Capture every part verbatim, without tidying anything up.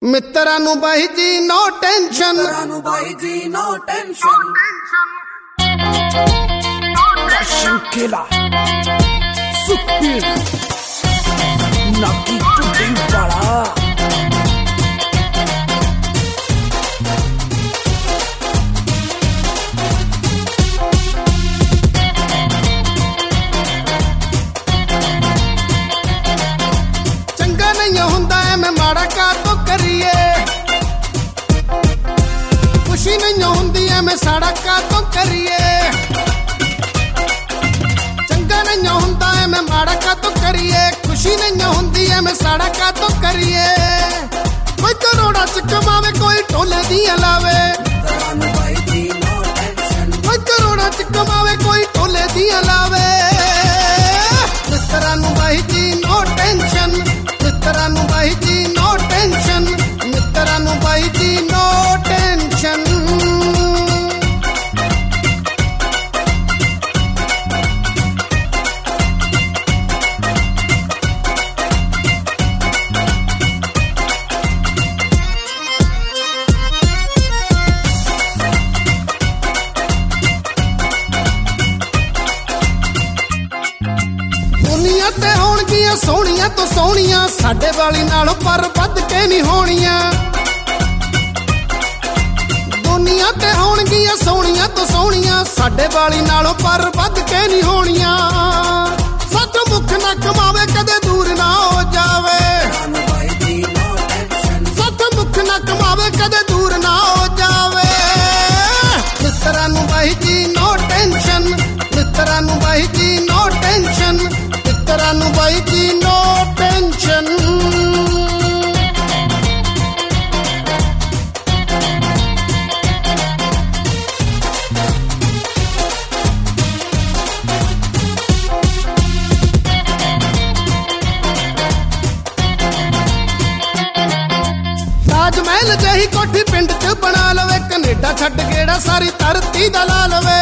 ਮਿੱਤਰਾਂ ਨੂੰ ਬਾਈ ਜੀ ਨੋ ਟੈਨਸ਼ਨ, ਮਿੱਤਰਾਂ ਨੂੰ ਬਾਈ ਜੀ ਨੋ ਟੈਨਸ਼ਨ। ਸ਼ੰਕੇਲਾ ਸੁਪੀਰ ਨਾਕੀ ਟੁੱਟੀ ਵਾਲਾ ਚੰਗਾ ਨਹੀਂ ਹੁੰਦਾ ਐਵੇਂ ਮਾੜਾ ਕਾਤੋਂ ਕਰੀਏ, ਖੁਸ਼ੀ ਨਹੀਂ ਹੁੰਦੀ ਐਵੇਂ ਸਾੜਾ ਕਾਤੋਂ ਕਰੀਏ। ਚੰਗਾ ਨਹੀਂ ਹੁੰਦਾ ਐਵੇਂ ਮਾੜਾ ਕਾਤੋਂ ਕਰੀਏ, ਖੁਸ਼ੀ ਨਹੀਂ ਹੁੰਦੀ ਐਵੇਂ ਸਾੜਾ ਕਾਤੋਂ ਕਰੀਏ। ਕੋਈ ਕਰੋੜਾਂ ਚ ਕਮਾਵੇ ਕੋਈ ਢੋਲੇ ਦੀਆਂ ਲਾਵੇ, ਕੋਈ ਕਰੋੜਾਂ ਚ ਕਮਾਵੇ ਕੋਈ ਢੋਲੇ ਦੀਆਂ ਲਾਵੇ। ਮਿੱਤਰਾਂ ਨੂੰ ਬਾਈ ਜੀ ਨੋ ਟੈਨਸ਼ਨ, ਮਿੱਤਰਾਂ ਨੂੰ ਬਾਈ ਜੀ ਨੋ ਟੈਨਸ਼ਨ, ਮਿੱਤਰਾਂ ਨੂੰ ਬਾਈ ਜੀ ਨੋ ਟੈਨਸ਼ਨ। ਦੁਨੀਆ ਤੇ ਹੋਣਗੀਆਂ ਸੋਹਣੀਆਂ ਤੋਂ ਸੋਹਣੀਆਂ, ਸਾਡੇ ਵਾਲੀ ਨਾਲੋਂ ਪਰ ਵੱਧ ਕੇ ਨਹੀਂ ਹੋਣੀਆਂ। ਦੁਨੀਆ ਤੇ ਹੋਣਗੀਆਂ ਸੋਹਣੀਆਂ ਤੋਂ ਸੋਹਣੀਆਂ, ਸਾਡੇ ਵਾਲੀ ਨਾਲੋਂ ਪਰ ਵੱਧ ਕੇ ਨਹੀਂ ਹੋਣੀਆਂ। ਸੱਚ ਮੁੱਖ ਨਾ ਕਮਾਵੇ ਕਦੇ ਦੂਰ ਨਾ ਹੋ ਜਾਵੇ, ਸੱਚ ਮੁੱਖ ਨਾ ਕਮਾਵੇ ਕਦੇ ਦੂਰ ਨਾ ਹੋ ਜਾਵੇ। ਮਿੱਤਰਾਂ ਨੂੰ ਬਾਈ ਜੀ ਨੋ ਟੈਨਸ਼ਨ, ਮਿੱਤਰਾਂ ਨੂੰ ਬਾਈ ਜੀ ਨੋ ਟੈਨਸ਼ਨ, ਮਿੱਤਰਾਂ ਨੂੰ ਬਾਈ ਜੀ ਨੋ ਟੈਨਸ਼ਨ। ਤਾਜ ਮਹਿਲ ਜਿਹੀ ਕੋਠੀ ਪਿੰਡ ਚ ਬਣਾ ਲਵੇ, ਕੈਨੇਡਾ ਛੱਡ ਗੇੜਾ ਸਾਰੀ ਧਰਤੀ ਦਾ ਲਾ ਲਵੇ।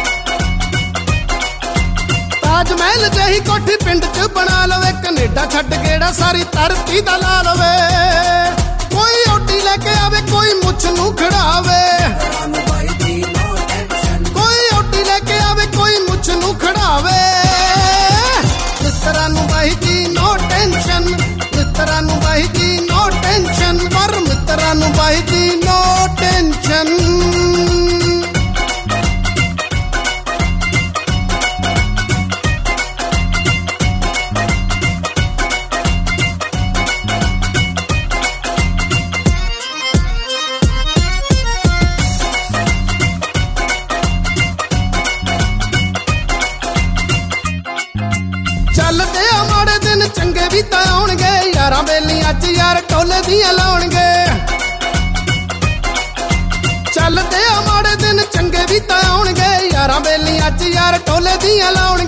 ਤਾਜ ਮਹਿਲ ਜਿਹੀ ਕੋਠੀ ਪਿੰਡ ਚ ਬਣਾ ਲਵੇ, ਕੈਨੇਡਾ ਛੱਡ ਗੇੜਾ ਸਾਰੀ ਧਰਤੀ ਦਾ ਲਾ ਲਵੇ। ਕੋਈ ਓਡੀ ਲੈ ਕੇ ਆਵੇ ਕੋਈ ਮੁੱਛ ਨੂੰ ਖੜਾਵੇ, ਕੋਈ ਓਡੀ ਲੈ ਕੇ ਆਵੇ ਕੋਈ ਮੁੱਛ ਨੂੰ ਖੜਾਵੇ। ਮਿੱਤਰਾਂ ਨੂੰ ਬਾਈ ਜੀ ਨੋ ਟੈਨਸ਼ਨ, ਮਿੱਤਰਾਂ ਨੂੰ ਬਾਈ ਜੀ ਨੋ ਟੈਨਸ਼ਨ, ਪਰ ਮਿੱਤਰਾਂ ਨੂੰ ਬਾਈ ਜੀ ਨੋ ਟੈਨਸ਼ਨ। ਚੱਲਦੇ ਆ ਮਾੜੇ ਦਿਨ ਚੰਗੇ ਵੀ ਤਾਂ ਆਉਣਗੇ, ਯਾਰਾਂ ਬੇਲੀਆਂ ਚ ਯਾਰ ਢੋਲੇ ਦੀਆਂ ਲਾਉਣਗੇ। ਚੱਲਦੇ ਆ ਮਾੜੇ ਦਿਨ ਚੰਗੇ ਵੀ ਤਾਂ ਆਉਣਗੇ, ਯਾਰਾਂ ਬੇਲੀਆਂ ਚ ਯਾਰ ਢੋਲੇ ਦੀਆਂ ਲਾਉਣਗੇ।